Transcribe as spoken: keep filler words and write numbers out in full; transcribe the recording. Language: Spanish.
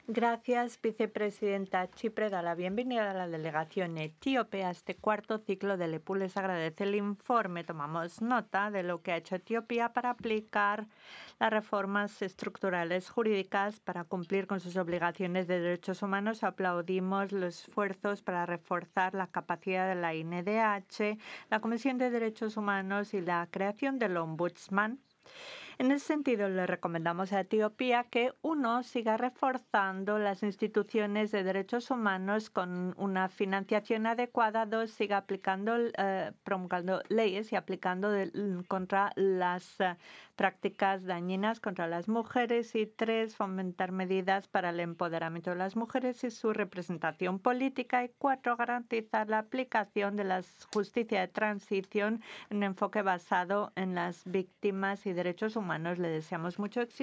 Gracias, vicepresidenta. Chipre da la bienvenida a la delegación etíope a este cuarto ciclo del E P U. Les agradece el informe. Tomamos nota de lo que ha hecho Etiopía para aplicar las reformas estructurales jurídicas para cumplir con sus obligaciones de derechos humanos. Aplaudimos los esfuerzos para reforzar la capacidad de la I N D H, la Comisión de Derechos Humanos y la creación del Ombudsman. En ese sentido, le recomendamos a Etiopía que, uno, siga reforzando las instituciones de derechos humanos con una financiación adecuada; dos, siga aplicando, eh, promulgando leyes y aplicando de, contra las eh, prácticas dañinas contra las mujeres; y tres, fomentar medidas para el empoderamiento de las mujeres y su representación política; y cuatro, garantizar la aplicación de la justicia de transición en un enfoque basado en las víctimas y derechos humanos. Le deseamos mucho éxito.